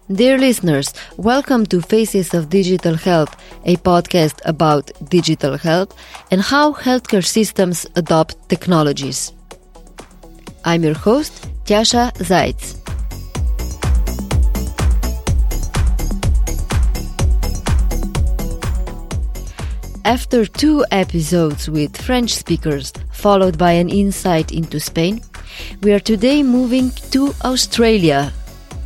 Dear listeners, welcome to Faces of Digital Health, a podcast about digital health and how healthcare systems adopt technologies. I'm your host, Tjasa Zajc. After 2 episodes with French speakers, followed by an insight into Spain, we are today moving to Australia.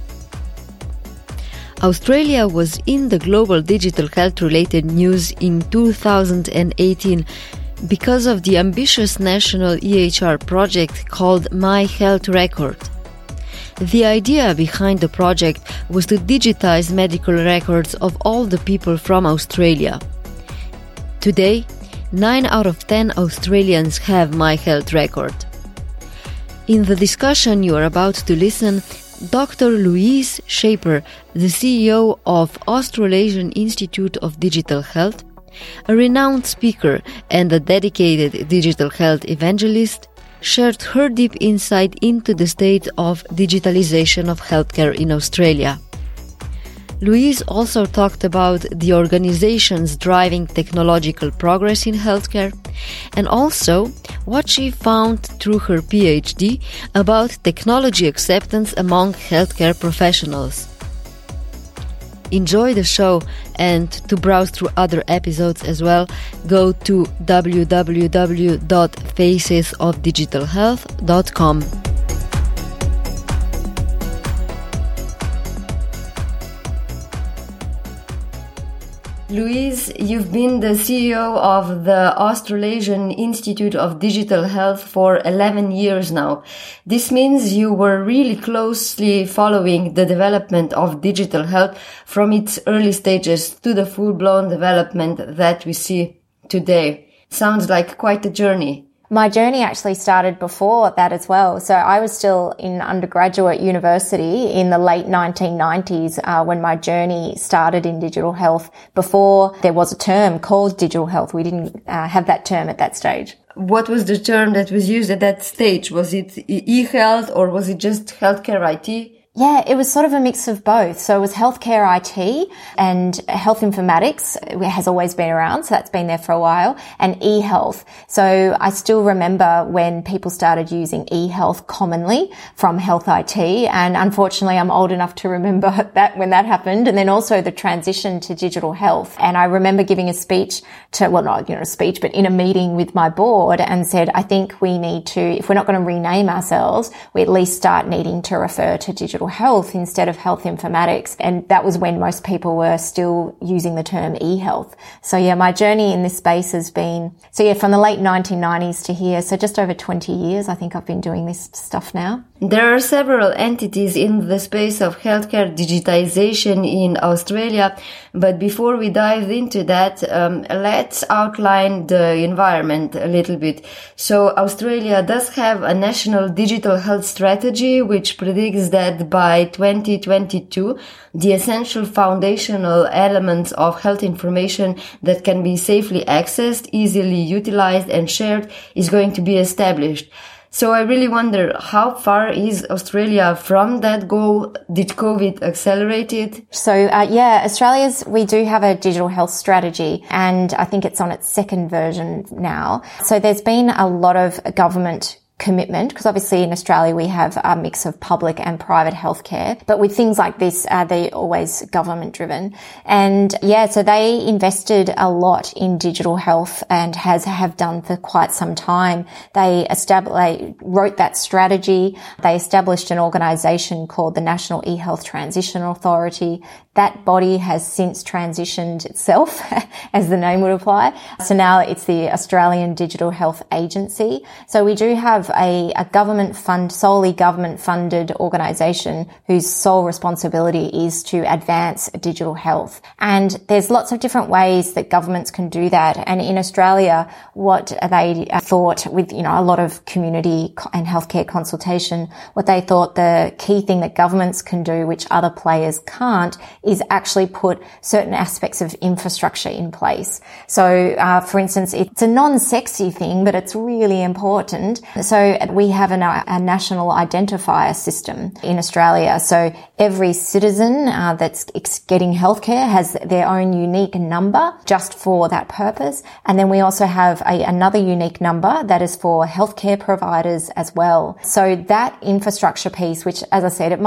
Australia was in the global digital health-related news in 2018 because of the ambitious national EHR project called My Health Record. The idea behind the project was to digitize medical records of all the people from Australia. Today, 9 out of 10 Australians have My Health Record. In the discussion you are about to listen, Dr. Louise Schaper, the CEO of Australasian Institute of Digital Health, a renowned speaker and a dedicated digital health evangelist, shared her deep insight into the state of digitalization of healthcare in Australia. Louise also talked about the organizations driving technological progress in healthcare and also what she found through her PhD about technology acceptance among healthcare professionals. Enjoy the show, and to browse through other episodes as well, go to www.facesofdigitalhealth.com. Louise, you've been the CEO of the Australasian Institute of Digital Health for 11 years now. This means you were really closely following the development of digital health from its early stages to the full-blown development that we see today. Sounds like quite a journey. My journey actually started before that as well. So I was still in undergraduate university in the late 1990s when my journey started in digital health, before there was a term called digital health. We didn't have that term at that stage. What was the term that was used at that stage? Was it e-health or was it just healthcare IT? Yeah, it was sort of a mix of both. So it was healthcare IT and health informatics. It has always been around, so that's been there for a while, and e-health. So I still remember when people started using e-health commonly from health IT, and unfortunately I'm old enough to remember that when that happened, and then also the transition to digital health. And I remember giving a speech to, well, not, a speech, but in a meeting with my board, and said, I think we need to, if we're not going to rename ourselves, we at least start needing to refer to digital health instead of health informatics. And that was when most people were still using the term e-health. So yeah, my journey in this space has been, from the late 1990s to here. So just over 20 years, I think I've been doing this stuff now. There are several entities in the space of healthcare digitization in Australia, but before we dive into that, let's outline the environment a little bit. So Australia does have a national digital health strategy which predicts that by 2022, the essential foundational elements of health information that can be safely accessed, easily utilized and shared is going to be established. So I really wonder, how far is Australia from that goal? Did COVID accelerate it? So, we do have a digital health strategy, and I think it's on its second version now. So there's been a lot of government commitment, because obviously in Australia we have a mix of public and private healthcare, but with things like this, they're always government driven. And so they invested a lot in digital health and have done for quite some time. They wrote that strategy. They established an organisation called the National eHealth Transition Authority. That body has since transitioned itself, as the name would apply. So now it's the Australian Digital Health Agency. So we do have a solely government funded organisation whose sole responsibility is to advance digital health. And there's lots of different ways that governments can do that. And in Australia, what they thought with, a lot of community and healthcare consultation, what they thought the key thing that governments can do, which other players can't, is actually put certain aspects of infrastructure in place. So, for instance, it's a non-sexy thing, but it's really important. So So we have a national identifier system in Australia. So every citizen that's getting healthcare has their own unique number just for that purpose. And then we also have another unique number that is for healthcare providers as well. So that infrastructure piece, which, as I said,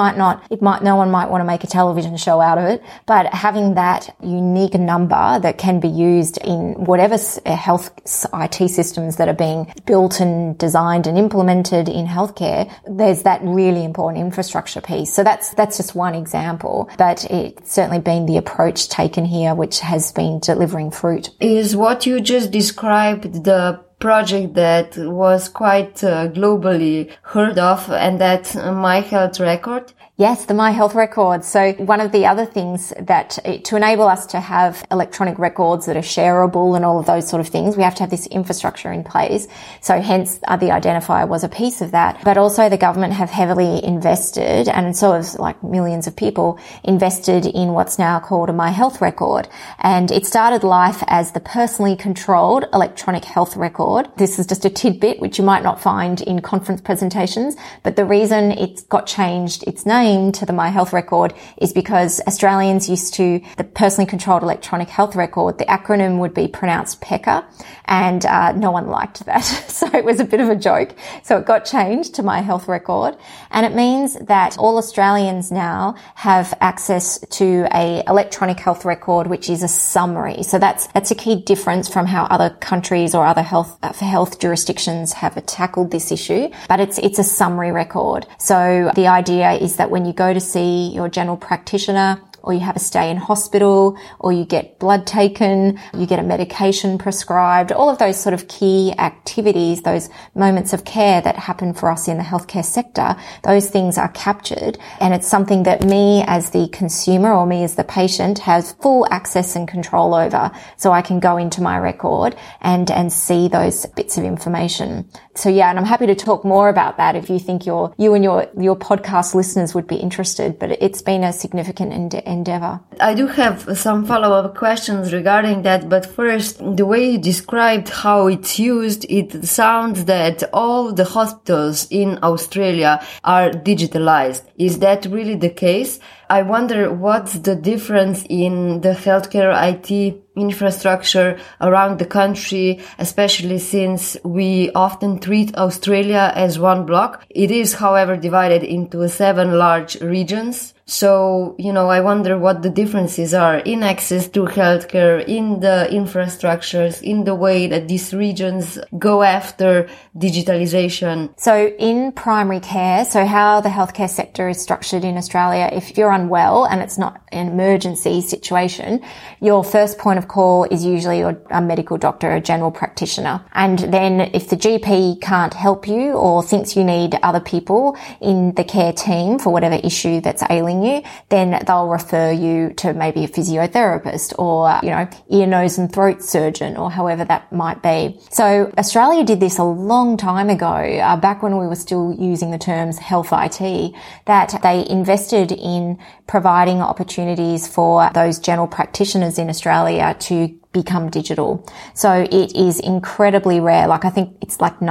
no one might want to make a television show out of it, but having that unique number that can be used in whatever health IT systems that are being built and designed and implemented in healthcare, there's that really important infrastructure piece. So that's just one example, but it's certainly been the approach taken here which has been delivering fruit. Is what you just described the project that was quite globally heard of, and that My Health Record? Yes, the My Health Record. So one of the other things that to enable us to have electronic records that are shareable and all of those sort of things, we have to have this infrastructure in place. So hence the identifier was a piece of that. But also the government have heavily invested, and so has like millions of people invested in what's now called a My Health Record. And it started life as the personally controlled electronic health record. This is just a tidbit which you might not find in conference presentations, but the reason it's got changed its name to the My Health Record is because Australians used to, the personally controlled electronic health record, the acronym would be pronounced PECA, and no one liked that. So it was a bit of a joke. So it got changed to My Health Record, and it means that all Australians now have access to a electronic health record, which is a summary. So that's a key difference from how other countries or other health jurisdictions have tackled this issue, but it's a summary record. So the idea is that when you go to see your general practitioner, or you have a stay in hospital, or you get blood taken, you get a medication prescribed, all of those sort of key activities, those moments of care that happen for us in the healthcare sector, those things are captured, and it's something that me as the consumer or me as the patient has full access and control over. So I can go into my record and see those bits of information. So yeah, and I'm happy to talk more about that if you think you and your podcast listeners would be interested, but it's been a significant endeavor. I do have some follow-up questions regarding that, but first, the way you described how it's used, it sounds that all the hospitals in Australia are digitalized. Is that really the case? I wonder what's the difference in the healthcare IT infrastructure around the country, especially since we often treat Australia as one block. It is, however, divided into 7 large regions. So, I wonder what the differences are in access to healthcare, in the infrastructures, in the way that these regions go after digitalization. So in primary care, so how the healthcare sector is structured in Australia, if you're unwell and it's not an emergency situation, your first point of call is usually a medical doctor, a general practitioner. And then if the GP can't help you or thinks you need other people in the care team for whatever issue that's ailing you, then they'll refer you to maybe a physiotherapist or, ear, nose and throat surgeon or however that might be. So Australia did this a long time ago, back when we were still using the terms health IT, that they invested in providing opportunities for those general practitioners in Australia to become digital. So it is incredibly rare. I think it's like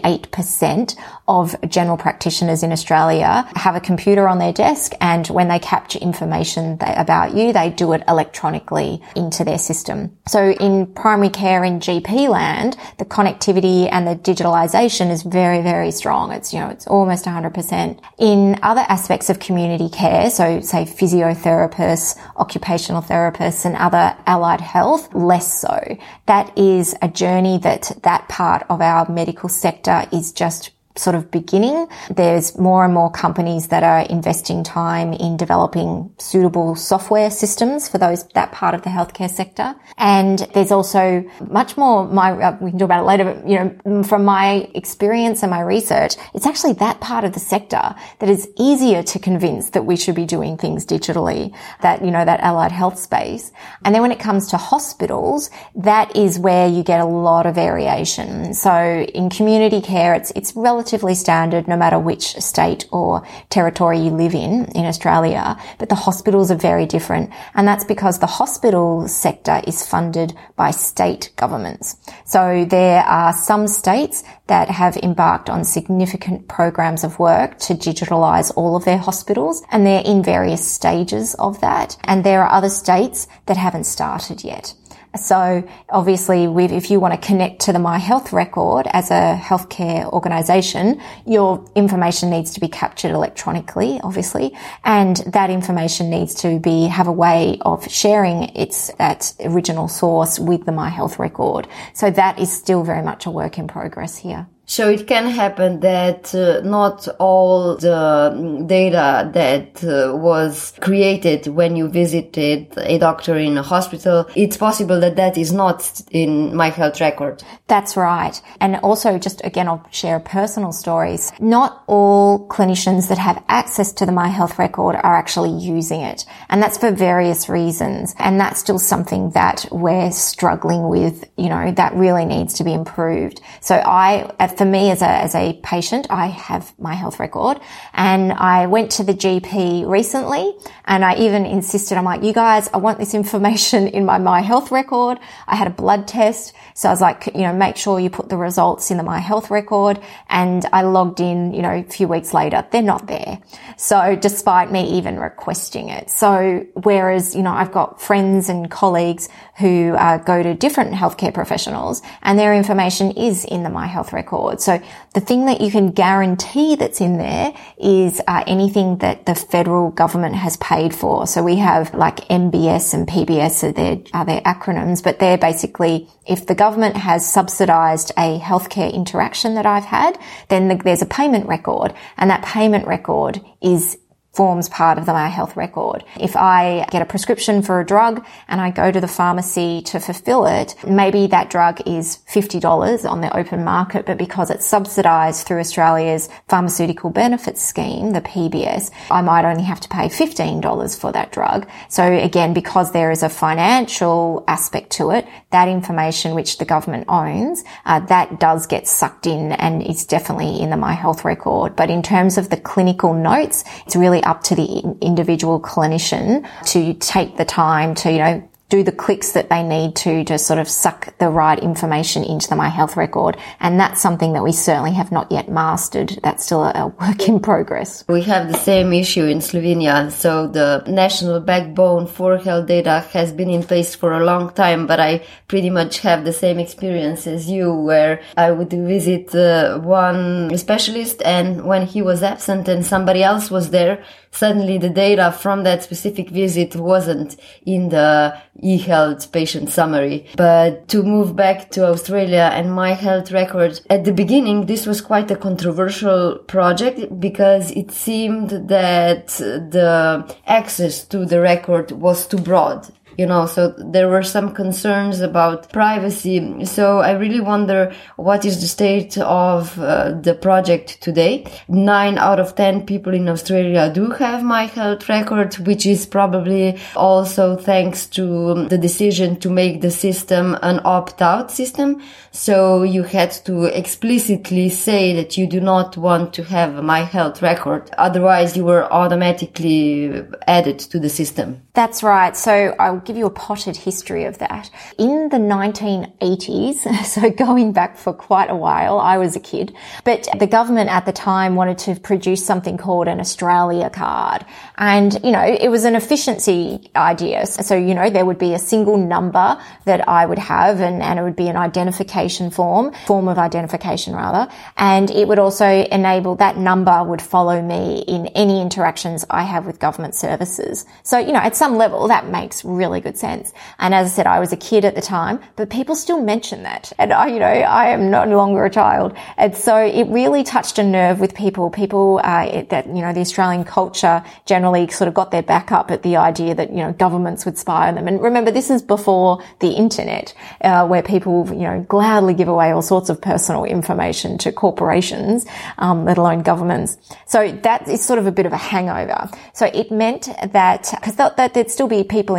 98% of general practitioners in Australia have a computer on their desk, and when they capture information about you, they do it electronically into their system. So in primary care in GP land, the connectivity and the digitalization is very, very strong. It's almost 100%. In other aspects of community care, so say physiotherapists, occupational therapists and other allied health, less so. That is a journey that part of our medical sector is just sort of beginning. There's more and more companies that are investing time in developing suitable software systems for that part of the healthcare sector. And there's also much more, we can talk about it later, but, from my experience and my research, it's actually that part of the sector that is easier to convince that we should be doing things digitally, that allied health space. And then when it comes to hospitals, that is where you get a lot of variation. So in community care, it's relatively relatively standard no matter which state or territory you live in Australia, but the hospitals are very different. And that's because the hospital sector is funded by state governments. So there are some states that have embarked on significant programs of work to digitalise all of their hospitals, and they're in various stages of that. And there are other states that haven't started yet. So obviously, if you want to connect to the My Health record as a healthcare organisation, your information needs to be captured electronically, obviously, and that information needs to have a way of sharing that original source with the My Health record. So that is still very much a work in progress here. So it can happen that not all the data that was created when you visited a doctor in a hospital, it's possible that is not in My Health record. That's right. And also, just again, I'll share personal stories. Not all clinicians that have access to the My Health record are actually using it. And that's for various reasons. And that's still something that we're struggling with, that really needs to be improved. So for me as a patient, I have My Health record, and I went to the GP recently, and I even insisted, I'm like, you guys, I want this information in my Health record. I had a blood test. So I was like, make sure you put the results in the My Health record. And I logged in, a few weeks later, they're not there. So despite me even requesting it. So whereas, I've got friends and colleagues who go to different healthcare professionals and their information is in the My Health record. So the thing that you can guarantee that's in there is anything that the federal government has paid for. So we have like MBS and PBS are their acronyms, but they're basically, if the government has subsidised a healthcare interaction that I've had, then there's a payment record, and that payment record forms part of the My Health record. If I get a prescription for a drug and I go to the pharmacy to fulfill it, maybe that drug is $50 on the open market, but because it's subsidised through Australia's Pharmaceutical Benefits Scheme, the PBS, I might only have to pay $15 for that drug. So again, because there is a financial aspect to it, that information which the government owns, that does get sucked in and is definitely in the My Health record. But in terms of the clinical notes, it's really up to the individual clinician to take the time to, do the clicks that they need to sort of suck the right information into the My Health record. And that's something that we certainly have not yet mastered. That's still a work in progress. We have the same issue in Slovenia. So the national backbone for health data has been in place for a long time, but I pretty much have the same experience as you, where I would visit one specialist, and when he was absent and somebody else was there, suddenly the data from that specific visit wasn't in the eHealth patient summary. But to move back to Australia and My Health record, at the beginning this was quite a controversial project because it seemed that the access to the record was too broad. So there were some concerns about privacy. So I really wonder what is the state of the project today. 9 out of 10 people in Australia do have My Health record, which is probably also thanks to the decision to make the system an opt-out system. So you had to explicitly say that you do not want to have a My Health record. Otherwise, you were automatically added to the system. That's right. So I'll give you a potted history of that. In the 1980s, so going back for quite a while, I was a kid, but the government at the time wanted to produce something called an Australia card. And, it was an efficiency idea. So, there would be a single number that I would have and it would be an identification form of identification rather. And it would also enable that number would follow me in any interactions I have with government services. So, at some level that makes really good sense. And as I said, I was a kid at the time, but people still mention that. And I am no longer a child. And so it really touched a nerve with people. The Australian culture generally sort of got their back up at the idea that, governments would spy on them. And remember, this is before the internet, where people, gladly give away all sorts of personal information to corporations, let alone governments. So that is sort of a bit of a hangover. So it meant that, because there'd still be people in public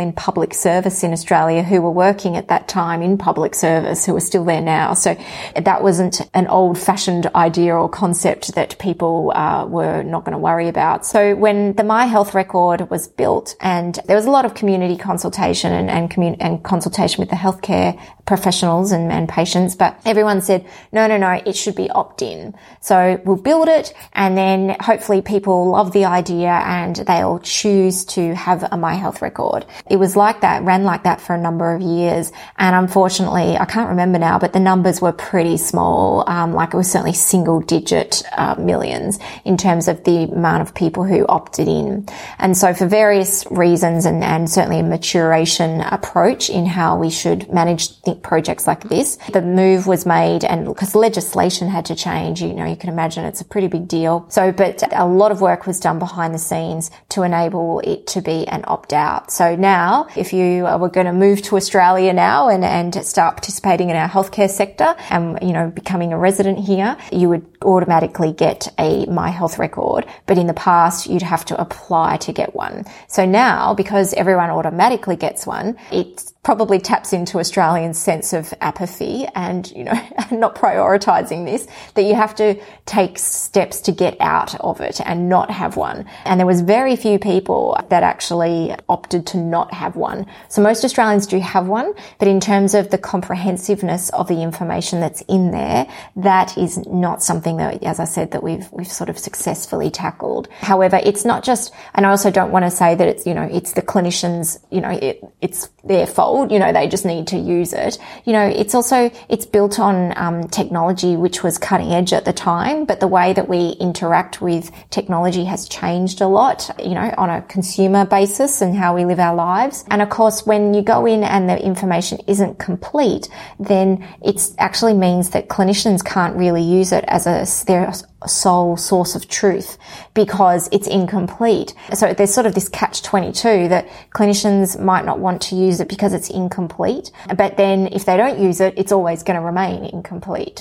public service in Australia who were working at that time in public service, who are still there now. So that wasn't an old-fashioned idea or concept that people were not going to worry about. So when the My Health Record was built, and there was a lot of community consultation and consultation with the healthcare professionals and patients, but everyone said, no, it should be opt-in. So we'll build it, and then hopefully people love the idea and they'll choose to have a My Health Record. It was like that, ran like that for a number of years, and unfortunately, I can't remember now, but the numbers were pretty small. Like it was certainly single-digit millions in terms of the amount of people who opted in. And so for various reasons, and certainly a maturation approach in how we should manage projects like this, the move was made, and because legislation had to change, you can imagine it's a pretty big deal. So, but a lot of work was done behind the scenes to enable it to be an opt-out. So now, if you were going to move to Australia now and start participating in our healthcare sector and, becoming a resident here, you would automatically get a My Health Record. But in the past, you'd have to apply to get one. So now, because everyone automatically gets one, it probably taps into Australians' sense of apathy and, not prioritising this, that you have to take steps to get out of it and not have one. And there was very few people that actually opted to not have one. So most Australians do have one, but in terms of the comprehensiveness of the information that's in there, that is not something that, as I said, that we've sort of successfully tackled. However, it's not just, and I also don't want to say that it's, it's the clinicians, it's their fault. They just need to use it. It's built on technology which was cutting edge at the time, but the way that we interact with technology has changed a lot, on a consumer basis and how we live our lives. And of course, when you go in and the information isn't complete, then it actually means that clinicians can't really use it as their sole source of truth because it's incomplete. So there's sort of this catch-22 that clinicians might not want to use it because it's incomplete, but then if they don't use it, it's always going to remain incomplete.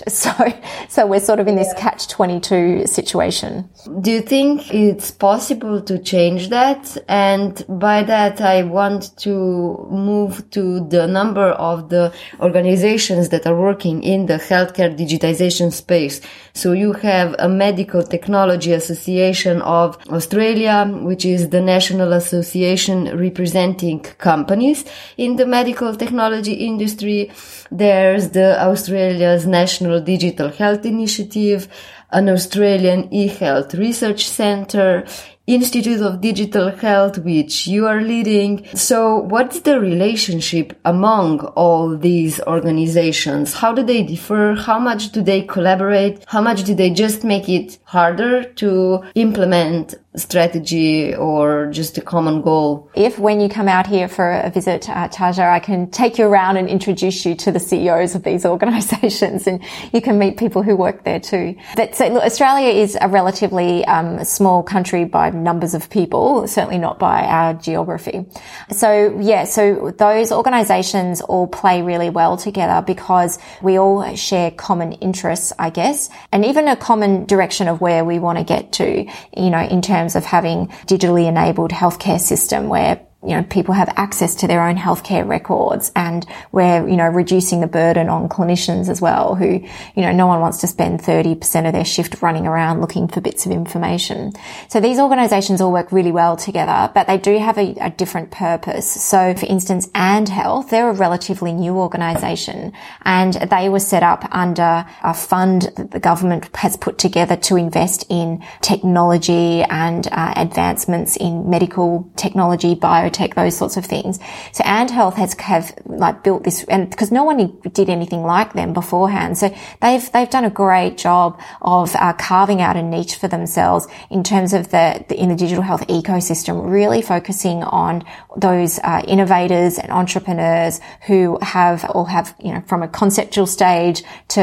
So we're sort of in this catch-22 situation. Do you think it's possible to change that? And by that, I want to move to the number of the organizations that are working in the healthcare digitization space. So you have a Medical Technology Association of Australia, which is the national association representing companies in the medical technology industry. There's the Australia's National Digital Health Initiative, an Australian eHealth Research Centre, Institute of Digital Health, which you are leading. So what's the relationship among all these organizations? How do they differ? How much do they collaborate? How much do they just make it harder to implement strategy or just a common goal? If when you come out here for a visit, Taja, I can take you around and introduce you to the CEOs of these organisations, and you can meet people who work there too. But so, look, Australia is a relatively small country by numbers of people, certainly not by our geography. So those organisations all play really well together because we all share common interests, I guess, and even a common direction of where we want to get to, in terms of having digitally enabled healthcare system where people have access to their own healthcare records, and we're, reducing the burden on clinicians as well, who, no one wants to spend 30% of their shift running around looking for bits of information. So these organisations all work really well together, but they do have a different purpose. So for instance, And Health, they're a relatively new organisation, and they were set up under a fund that the government has put together to invest in technology and advancements in medical technology, biotech, those sorts of things. So And Health have built this, and because no one did anything like them beforehand, so they've done a great job of carving out a niche for themselves in terms of in the digital health ecosystem, really focusing on those innovators and entrepreneurs who have from a conceptual stage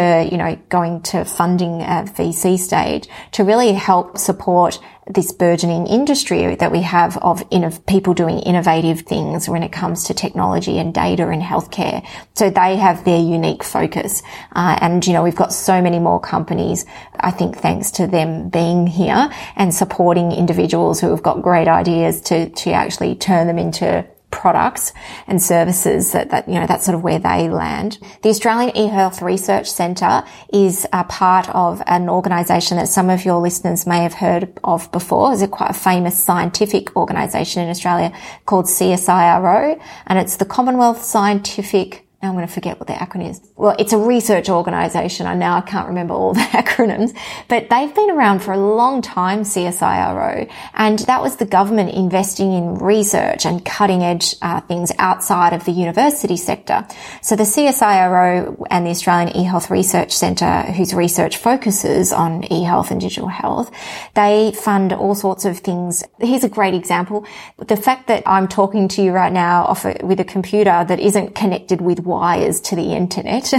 to going to funding VC stage, to really help support this burgeoning industry that we have of people doing innovative things when it comes to technology and data in healthcare. So they have their unique focus. And, we've got so many more companies, I think, thanks to them being here and supporting individuals who have got great ideas to actually turn them into products and services that's sort of where they land. The Australian eHealth Research Centre is a part of an organisation that some of your listeners may have heard of before. It's quite a famous scientific organisation in Australia called CSIRO, and it's the Commonwealth Scientific, now I'm going to forget what the acronym is. Well, it's a research organisation. I can't remember all the acronyms, but they've been around for a long time, CSIRO, and that was the government investing in research and cutting edge things outside of the university sector. So the CSIRO and the Australian eHealth Research Centre, whose research focuses on eHealth and digital health, they fund all sorts of things. Here's a great example. The fact that I'm talking to you right now with a computer that isn't connected with wires to the internet.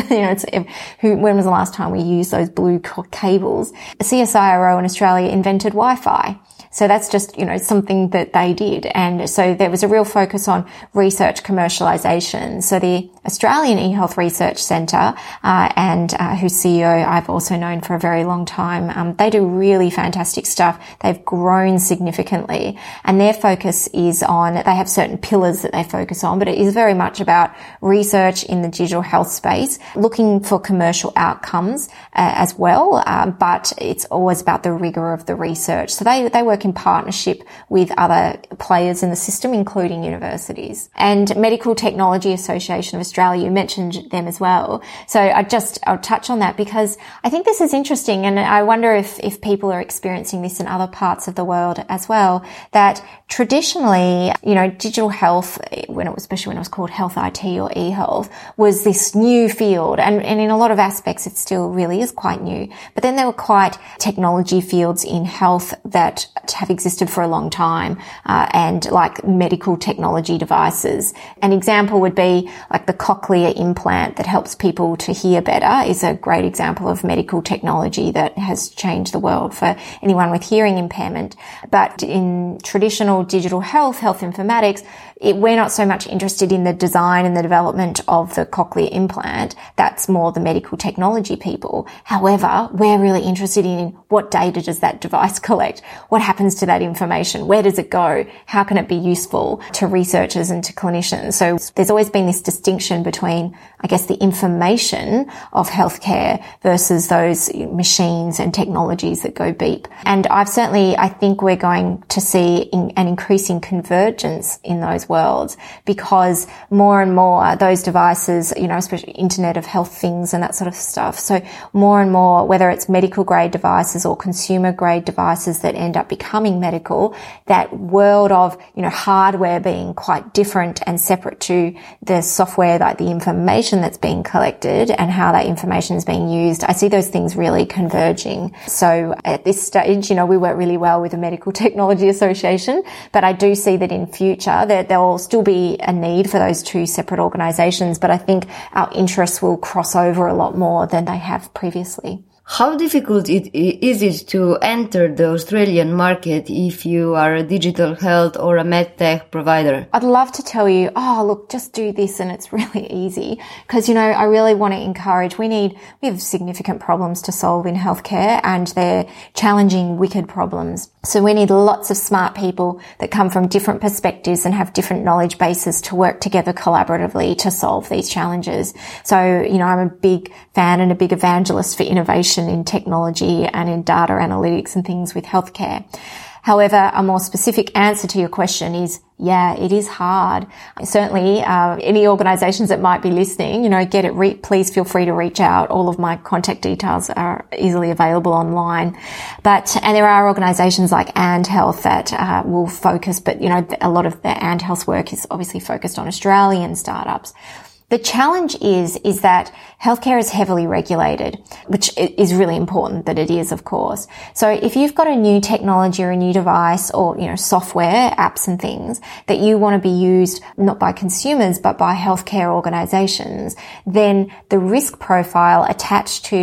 When was the last time we used those blue cables? CSIRO in Australia invented Wi-Fi. So that's just, something that they did. And so there was a real focus on research commercialisation. So the Australian eHealth Research Centre, and whose CEO I've also known for a very long time, they do really fantastic stuff. They've grown significantly, and their focus is on, they have certain pillars that they focus on, but it is very much about research in the digital health space, looking for commercial outcomes as well, but it's always about the rigour of the research. So they work in partnership with other players in the system, including universities. And Medical Technology Association of Australia, you mentioned them as well. So I'll touch on that because I think this is interesting, and I wonder if people are experiencing this in other parts of the world as well, that traditionally, digital health, especially when it was called health IT or eHealth, was this new field, and in a lot of aspects it still really is quite new. But then there were quite technology fields in health that have existed for a long time, and like medical technology devices. An example would be like the cochlear implant that helps people to hear better is a great example of medical technology that has changed the world for anyone with hearing impairment. But in traditional digital health informatics, we're not so much interested in the design and the development of the cochlear implant. That's more the medical technology people. However, we're really interested in what data does that device collect? What happens to that information? Where does it go? How can it be useful to researchers and to clinicians? So there's always been this distinction between, I guess, the information of healthcare versus those machines and technologies that go beep. And I think we're going to see an increasing convergence in those worlds, because more and more those devices, especially Internet of Health things and that sort of stuff. So more and more, whether it's medical grade devices or consumer grade devices that end up becoming medical, that world of, hardware being quite different and separate to the software, like the information that's being collected and how that information is being used. I see those things really converging. So at this stage, we work really well with the Medical Technology Association, but I do see that in future that there will still be a need for those two separate organisations, but I think our interests will cross over a lot more than they have previously. How difficult is it to enter the Australian market if you are a digital health or a medtech provider? I'd love to tell you, look, just do this and it's really easy. Because, I really want to encourage, we have significant problems to solve in healthcare, and they're challenging, wicked problems. So we need lots of smart people that come from different perspectives and have different knowledge bases to work together collaboratively to solve these challenges. So, I'm a big fan and a big evangelist for innovation in technology and in data analytics and things with healthcare. However, a more specific answer to your question is, yeah, it is hard. Certainly, any organisations that might be listening, please feel free to reach out. All of my contact details are easily available online. And there are organisations like And Health that will focus, but, a lot of the And Health work is obviously focused on Australian startups. The challenge is that healthcare is heavily regulated, which is really important that it is, of course. So if you've got a new technology or a new device or, software, apps and things that you want to be used not by consumers but by healthcare organisations, then the risk profile attached to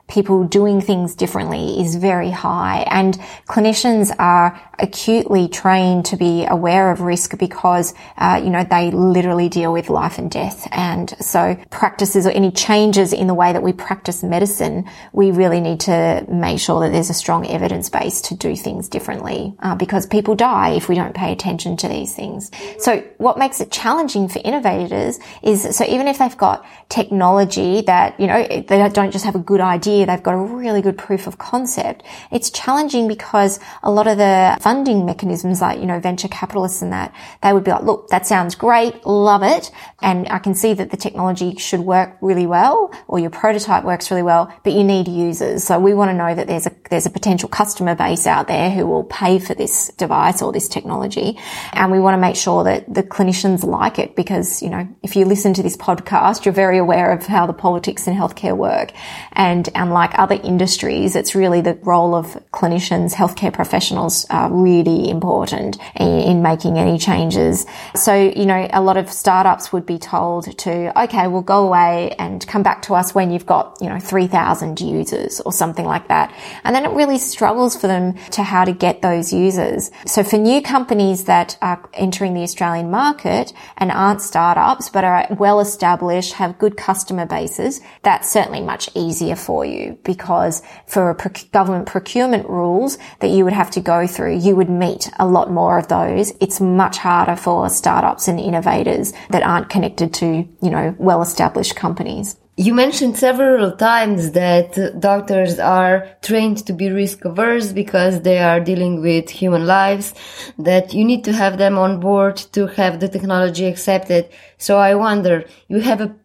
people doing things differently is very high, and clinicians are acutely trained to be aware of risk because, they literally deal with life and death. And so practices or any changes in the way that we practice medicine, we really need to make sure that there's a strong evidence base to do things differently, because people die if we don't pay attention to these things. So what makes it challenging for innovators is, so even if they've got technology that, they don't just have a good idea, they've got a really good proof of concept, it's challenging because a lot of the funding mechanisms like, venture capitalists and that, they would be like, look, that sounds great, love it, and I can see that the technology should work really well, or your prototype works really well, but you need users. So we want to know that there's a potential customer base out there who will pay for this device or this technology, and we want to make sure that the clinicians like it, because, if you listen to this podcast, you're very aware of how the politics in healthcare work, and unlike other industries, it's really the role of clinicians, healthcare professionals are really important in making any changes. So, a lot of startups would be told to, okay, we'll go away and come back to us when you've got, 3,000 users or something like that. And then it really struggles for them to how to get those users. So for new companies that are entering the Australian market and aren't startups, but are well established, have good customer bases, that's certainly much easier for you, because for government procurement rules that you would have to go through, you would meet a lot more of those. It's much harder for startups and innovators that aren't connected to, well-established companies. You mentioned several times that doctors are trained to be risk averse because they are dealing with human lives, that you need to have them on board to have the technology accepted. So I wonder, you have a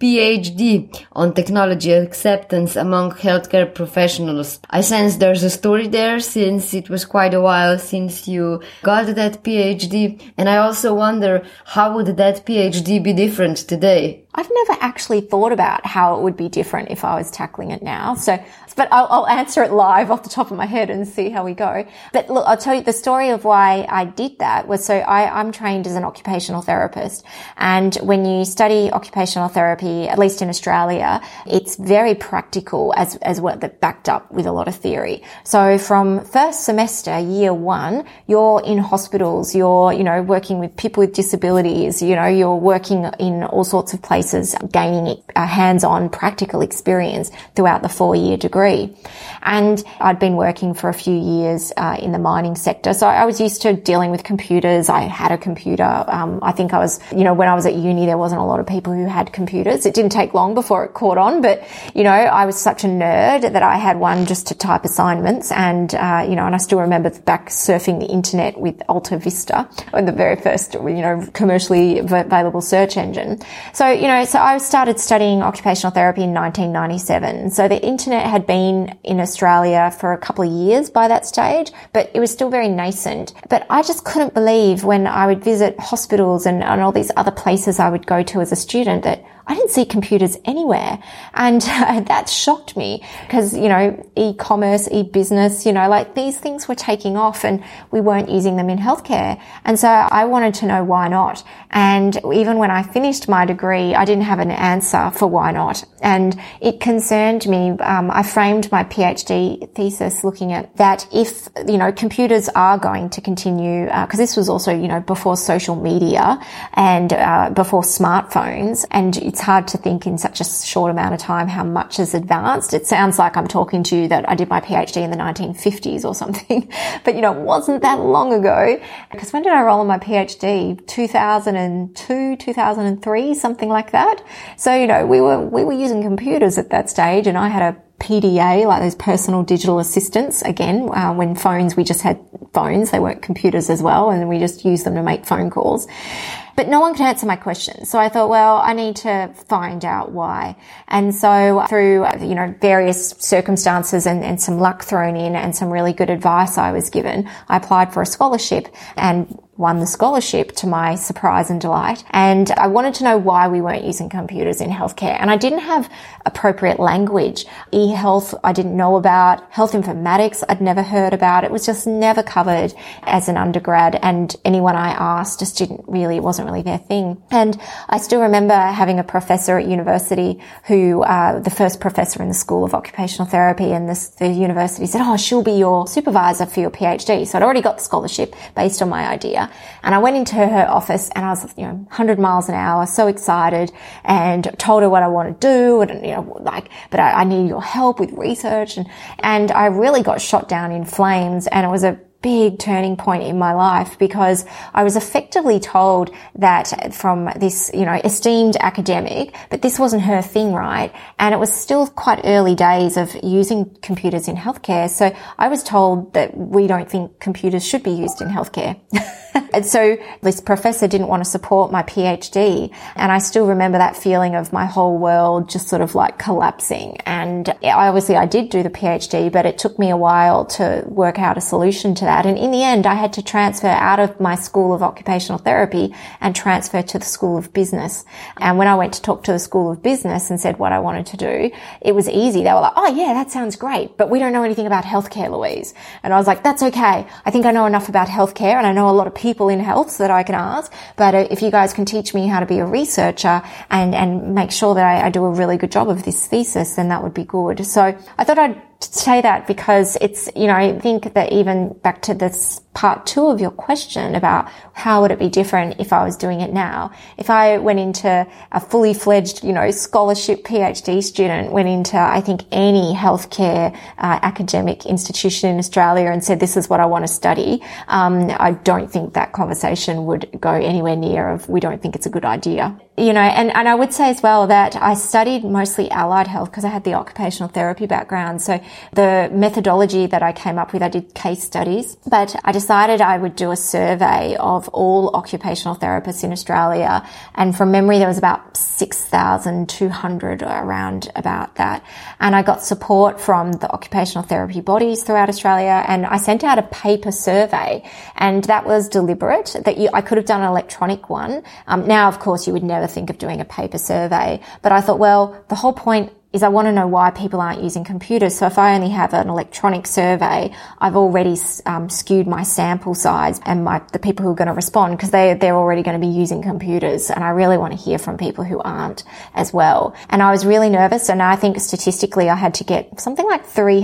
PhD on technology acceptance among healthcare professionals. I sense there's a story there, since it was quite a while since you got that PhD. And I also wonder, how would that PhD be different today? I've never actually thought about how it would be different if I was tackling it now. But I'll answer it live off the top of my head and see how we go. But look, I'll tell you the story of why I did that was, so I'm trained as an occupational therapist. And when you study occupational therapy, at least in Australia, it's very practical as well, that backed up with a lot of theory. So from first semester, year one, you're in hospitals, you're, working with people with disabilities, you're working in all sorts of places, gaining a hands-on practical experience throughout the 4-year degree. And I'd been working for a few years in the mining sector, so I was used to dealing with computers. I had a computer. I think I was, when I was at uni, there wasn't a lot of people who had computers. It didn't take long before it caught on, but, I was such a nerd that I had one just to type assignments, and, and I still remember back surfing the internet with Alta Vista, or the very first, commercially available search engine. So I started studying occupational therapy in 1997. So the internet had been in Australia for a couple of years by that stage, but it was still very nascent. But I just couldn't believe when I would visit hospitals and all these other places I would go to as a student that I didn't see computers anywhere. And that shocked me because, e-commerce, e-business, these things were taking off and we weren't using them in healthcare. And so I wanted to know why not. And even when I finished my degree, I didn't have an answer for why not. And it concerned me. I framed my PhD thesis looking at that if, computers are going to continue, because this was also, before social media and before smartphones, and it's hard to think in such a short amount of time how much has advanced. It sounds like I'm talking to you that I did my PhD in the 1950s or something, but it wasn't that long ago. Because when did I roll on my PhD? 2002, 2003, something like that. So, we were using computers at that stage, and I had a PDA, like those personal digital assistants. Again, when phones, we just had phones. They weren't computers as well, and we just used them to make phone calls. But no one could answer my question. So I thought, well, I need to find out why. And so through, various circumstances and some luck thrown in and some really good advice I was given, I applied for a scholarship and won the scholarship, to my surprise and delight. And I wanted to know why we weren't using computers in healthcare. And I didn't have appropriate language. E-health, I didn't know about. Health informatics, I'd never heard about. It was just never covered as an undergrad. And anyone I asked just it wasn't really their thing. And I still remember having a professor at university who, the first professor in the School of Occupational Therapy, and the university said, oh, she'll be your supervisor for your PhD. So I'd already got the scholarship based on my idea. And I went into her office and I was, 100 miles an hour, so excited, and told her what I want to do, and, but I need your help with research. And I really got shot down in flames, and it was a big turning point in my life, because I was effectively told that from this, esteemed academic, but this wasn't her thing, right? And it was still quite early days of using computers in healthcare. So I was told that we don't think computers should be used in healthcare. And so this professor didn't want to support my PhD. And I still remember that feeling of my whole world just sort of collapsing. And I did do the PhD, but it took me a while to work out a solution to that. And in the end, I had to transfer out of my School of Occupational Therapy and transfer to the School of Business. And when I went to talk to the School of Business and said what I wanted to do, it was easy. They were like, oh yeah, that sounds great, but we don't know anything about healthcare, Louise. And I was like, that's okay. I think I know enough about healthcare, and I know a lot of people in health so that I can ask. But if you guys can teach me how to be a researcher and make sure that I do a really good job of this thesis, then that would be good. So I thought I'd say that because it's, I think that even back to this part 2 of your question about how would it be different if I was doing it now. If I went into a fully fledged, scholarship PhD student, went into, I think, any healthcare academic institution in Australia and said, this is what I want to study, I don't think that conversation would go anywhere near of, we don't think it's a good idea. And I would say as well that I studied mostly allied health because I had the occupational therapy background. So the methodology that I came up with, I did case studies, but I decided I would do a survey of all occupational therapists in Australia. And from memory, there was about 6,200 around about that. And I got support from the occupational therapy bodies throughout Australia. And I sent out a paper survey, and that was deliberate that I could have done an electronic one. Now, of course, you would never think of doing a paper survey, but I thought, well, the whole point is I want to know why people aren't using computers. So if I only have an electronic survey, I've already skewed my sample size and the people who are going to respond, because they're already going to be using computers. And I really want to hear from people who aren't as well. And I was really nervous. And I think statistically I had to get something like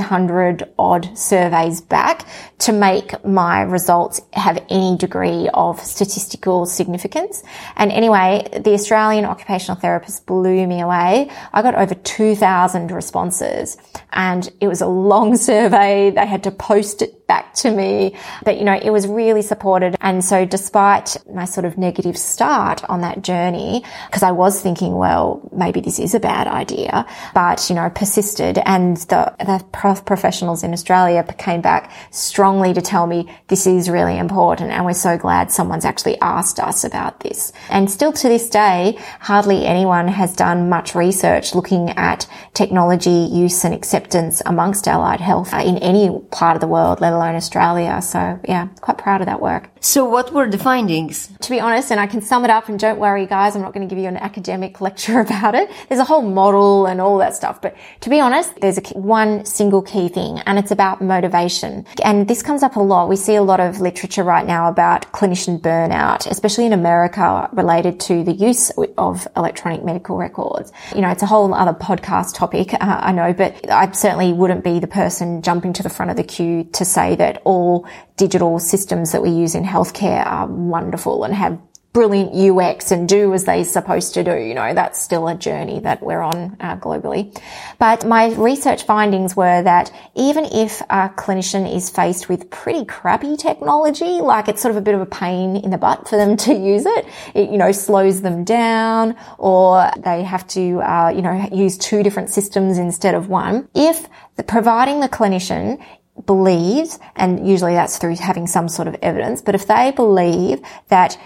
300 odd surveys back to make my results have any degree of statistical significance. And anyway, the Australian occupational therapists blew me away. I got over 2,000 responses, and it was a long survey. They had to post it back to me, but it was really supported. And so despite my sort of negative start on that journey, because I was thinking, well, maybe this is a bad idea, but persisted, and the professionals in Australia came back strongly to tell me this is really important, and we're so glad someone's actually asked us about this. And still to this day, hardly anyone has done much research looking at technology use and acceptance amongst allied health in any part of the world, let alone Australia. So yeah, quite proud of that work. So what were the findings? To be honest, and I can sum it up, and don't worry guys, I'm not going to give you an academic lecture about it. There's a whole model and all that stuff. But to be honest, there's one single key thing, and it's about motivation. And this comes up a lot. We see a lot of literature right now about clinician burnout, especially in America, related to the use of electronic medical records. It's a whole other podcast topic, I know, but I certainly wouldn't be the person jumping to the front of the queue to say that all digital systems that we use in healthcare are wonderful and have brilliant UX and do as they're supposed to do. That's still a journey that we're on globally. But my research findings were that even if a clinician is faced with pretty crappy technology, like it's sort of a bit of a pain in the butt for them to use it, slows them down, or they have to, use 2 different systems instead of one. If providing the clinician believes, and usually that's through having some sort of evidence, but if they believe that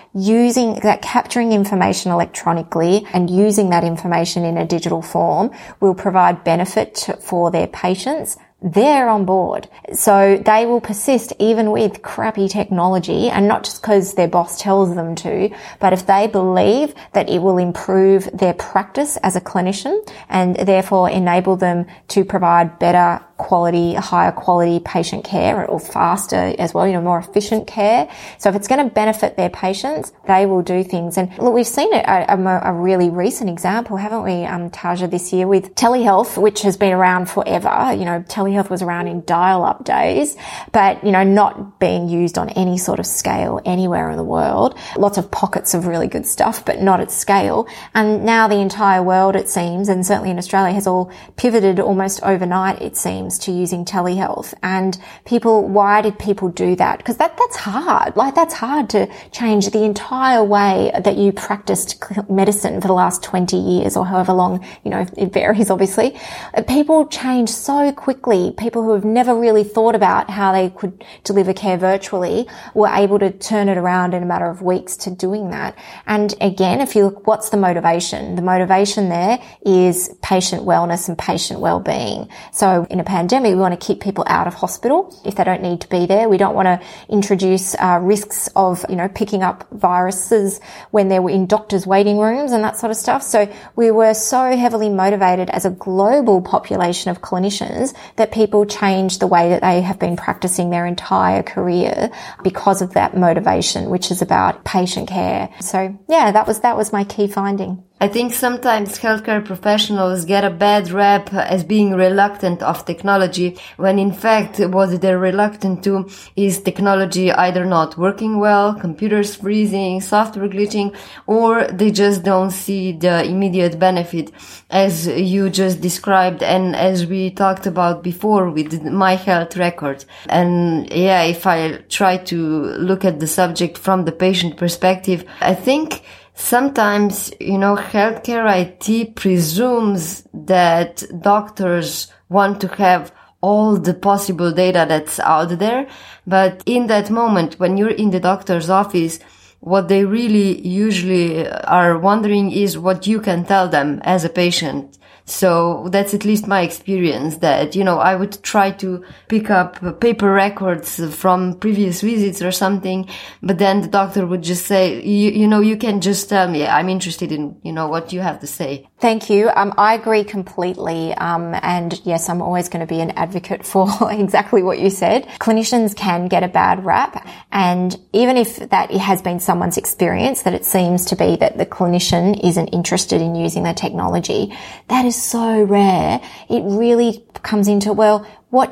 capturing information electronically and using that information in a digital form will provide benefit for their patients, they're on board. So they will persist even with crappy technology, and not just because their boss tells them to, but if they believe that it will improve their practice as a clinician and therefore enable them to provide better quality, higher quality patient care, or faster as well, more efficient care. So if it's going to benefit their patients, they will do things. And look, we've seen a really recent example, haven't we, Taja, this year with telehealth, which has been around forever. Telehealth was around in dial-up days, but, not being used on any sort of scale anywhere in the world. Lots of pockets of really good stuff, but not at scale. And now the entire world, it seems, and certainly in Australia, has all pivoted almost overnight, it seems, to using telehealth. And why did people do that? Because that's hard. That's hard to change the entire way that you practiced medicine for the last 20 years or however long, it varies obviously. People change so quickly. People who have never really thought about how they could deliver care virtually were able to turn it around in a matter of weeks to doing that. And again, if you look, what's the motivation? The motivation there is patient wellness and patient well-being. So in a pandemic, we want to keep people out of hospital if they don't need to be there. We don't want to introduce risks of, picking up viruses when they were in doctors' waiting rooms and that sort of stuff. So we were so heavily motivated as a global population of clinicians that people changed the way that they have been practicing their entire career because of that motivation, which is about patient care. So yeah, that was my key finding. I think sometimes healthcare professionals get a bad rap as being reluctant of technology, when in fact what they're reluctant to is technology either not working well, computers freezing, software glitching, or they just don't see the immediate benefit, as you just described and as we talked about before with My Health Record. And yeah, if I try to look at the subject from the patient perspective, I think sometimes, healthcare IT presumes that doctors want to have all the possible data that's out there. But in that moment, when you're in the doctor's office, what they really usually are wondering is what you can tell them as a patient. So that's at least my experience, that, I would try to pick up paper records from previous visits or something, but then the doctor would just say, you can just tell me, I'm interested in, what you have to say. Thank you. I agree completely. And yes, I'm always going to be an advocate for exactly what you said. Clinicians can get a bad rap. And even if that has been someone's experience, that it seems to be that the clinician isn't interested in using the technology, that is so rare. It really comes into, what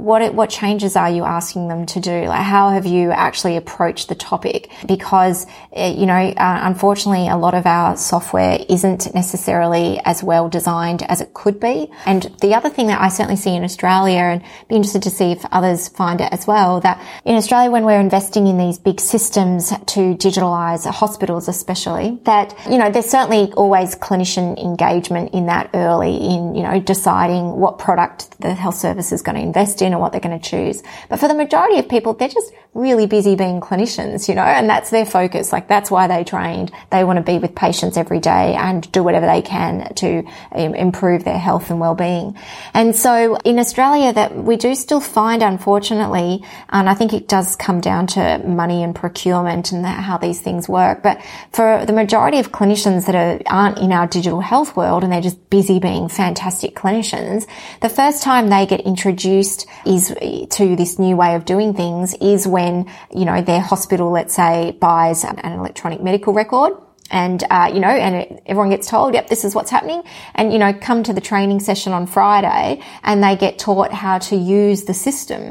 changes are you asking them to do? How have you actually approached the topic? Because, unfortunately, a lot of our software isn't necessarily as well designed as it could be. And the other thing that I certainly see in Australia, and be interested to see if others find it as well, that in Australia, when we're investing in these big systems to digitalise hospitals especially, that, there's certainly always clinician engagement in that early in, deciding what product the health service is going to invest in and what they're going to choose. But for the majority of people, they're just really busy being clinicians, and that's their focus. That's why they trained. They want to be with patients every day and do whatever they can to improve their health and well-being. And so in Australia, that we do still find, unfortunately, and I think it does come down to money and procurement and how these things work. But for the majority of clinicians that aren't in our digital health world and they're just busy being fantastic clinicians, the first time they get introduced to this new way of doing things is when, their hospital, let's say, buys an electronic medical record. And, and everyone gets told, yep, this is what's happening. And, come to the training session on Friday and they get taught how to use the system,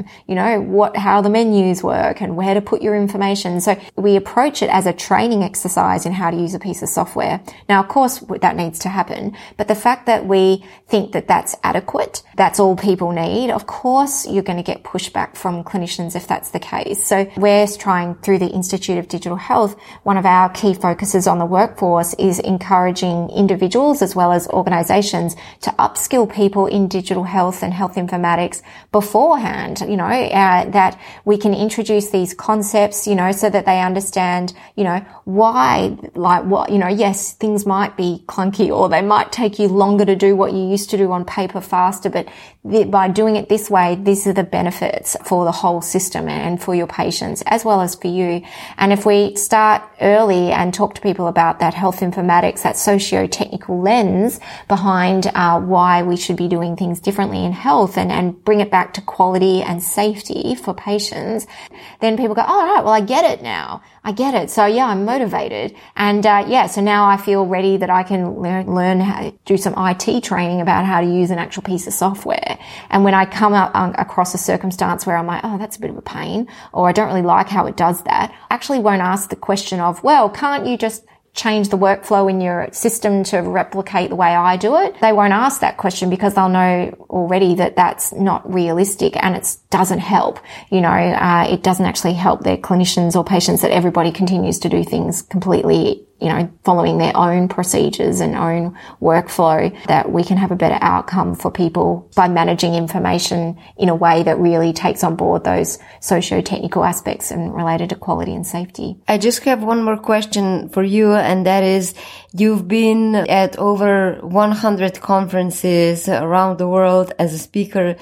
how the menus work and where to put your information. So we approach it as a training exercise in how to use a piece of software. Now, of course, that needs to happen, but the fact that we think that that's adequate, that's all people need, of course, you're going to get pushback from clinicians if that's the case. So we're trying, through the Institute of Digital Health, one of our key focuses on the the workforce is encouraging individuals as well as organizations to upskill people in digital health and health informatics beforehand, that we can introduce these concepts, so that they understand, why, yes, things might be clunky or they might take you longer to do what you used to do on paper faster, but by doing it this way, these are the benefits for the whole system and for your patients as well as for you. And if we start early and talk to people about that health informatics, that socio-technical lens behind why we should be doing things differently in health and bring it back to quality and safety for patients, then people go, oh, all right, well, I get it now. I get it. So yeah, I'm motivated. And so now I feel ready that I can learn how to do some IT training about how to use an actual piece of software. And when I come up across a circumstance where I'm like, oh, that's a bit of a pain, or I don't really like how it does that, I actually won't ask the question of, well, can't you just change the workflow in your system to replicate the way I do it? They won't ask that question because they'll know already that that's not realistic and it doesn't help. It doesn't actually help their clinicians or patients that everybody continues to do things completely, following their own procedures and own workflow, that we can have a better outcome for people by managing information in a way that really takes on board those socio-technical aspects and related to quality and safety. I just have one more question for you, and that is, you've been at over 100 conferences around the world as a speaker.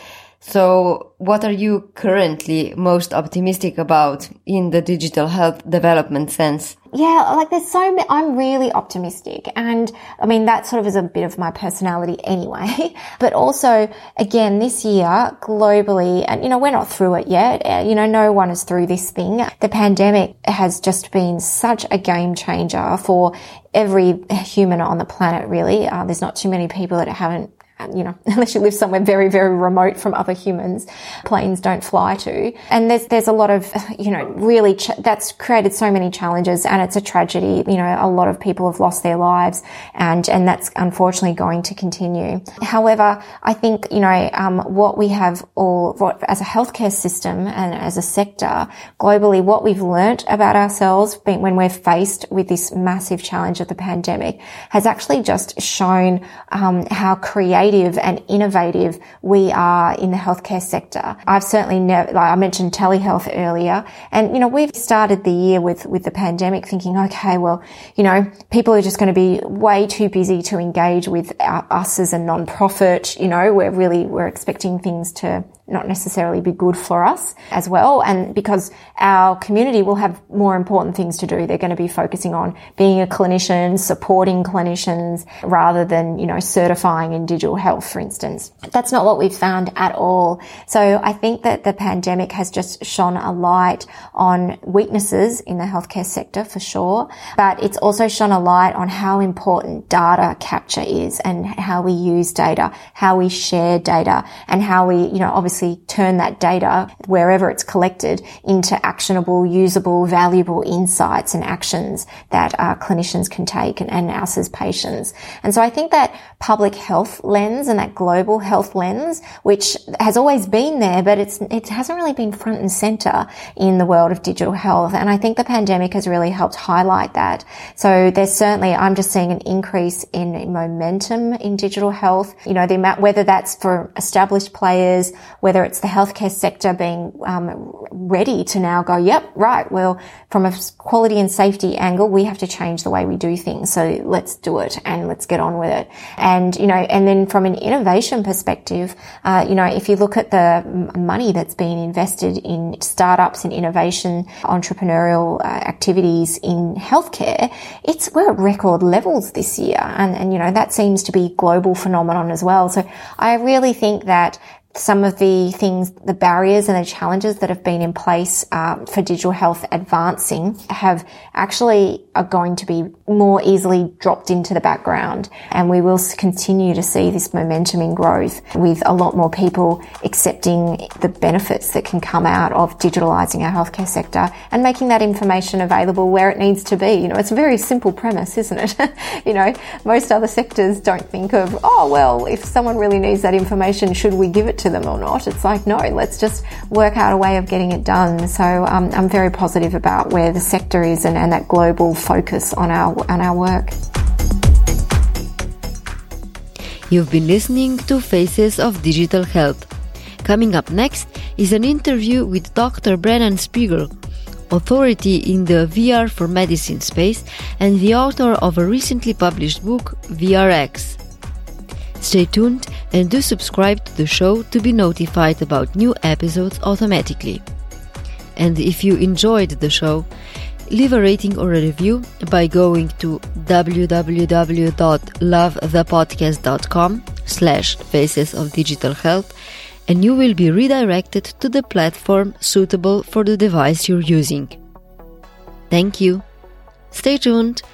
So what are you currently most optimistic about in the digital health development sense? Yeah, there's so many, I'm really optimistic. And I mean, that sort of is a bit of my personality anyway. But also, again, this year, globally, and we're not through it yet. No one is through this thing. The pandemic has just been such a game changer for every human on the planet, really. There's not too many people that haven't, unless you live somewhere very, very remote from other humans, planes don't fly to. And there's a lot of, really, that's created so many challenges, and it's a tragedy. A lot of people have lost their lives, and that's unfortunately going to continue. However, I think, what we have as a healthcare system and as a sector globally, what we've learnt about ourselves when we're faced with this massive challenge of the pandemic has actually just shown how creative and innovative we are in the healthcare sector. I've certainly I mentioned telehealth earlier, and we've started the year with the pandemic thinking, okay, well, people are just going to be way too busy to engage with us as a non-profit. We're expecting things to not necessarily be good for us as well. And because our community will have more important things to do, they're going to be focusing on being a clinician, supporting clinicians, rather than, certifying in digital health, for instance. That's not what we've found at all. So I think that the pandemic has just shone a light on weaknesses in the healthcare sector for sure, but it's also shone a light on how important data capture is and how we use data, how we share data, and how we, obviously turn that data, wherever it's collected, into actionable, usable, valuable insights and actions that clinicians can take and us as patients. And so I think that public health lens and that global health lens, which has always been there, but it hasn't really been front and center in the world of digital health. And I think the pandemic has really helped highlight that. So there's certainly, I'm just seeing an increase in momentum in digital health. The amount, whether that's for established players, whether it's the healthcare sector being ready to now go, yep, right, well, from a quality and safety angle, we have to change the way we do things. So let's do it and let's get on with it. And, and then from an innovation perspective, if you look at the money that's being invested in startups and innovation, entrepreneurial activities in healthcare, we're at record levels this year. And that seems to be a global phenomenon as well. So I really think that some of the things, the barriers and the challenges that have been in place for digital health advancing are going to be more easily dropped into the background, and we will continue to see this momentum in growth with a lot more people accepting the benefits that can come out of digitalising our healthcare sector and making that information available where it needs to be. It's a very simple premise, isn't it? Most other sectors don't think of, oh, well, if someone really needs that information, should we give it to them or not. It's like, no, let's just work out a way of getting it done. So I'm very positive about where the sector is and that global focus on our work. You've been listening to Faces of Digital Health. Coming up next is an interview with Dr. Brennan Spiegel, authority in the VR for medicine space and the author of a recently published book, VRX. Stay tuned and do subscribe to the show to be notified about new episodes automatically. And if you enjoyed the show, leave a rating or a review by going to www.lovethepodcast.com/Faces of Digital Health, and you will be redirected to the platform suitable for the device you're using. Thank you. Stay tuned.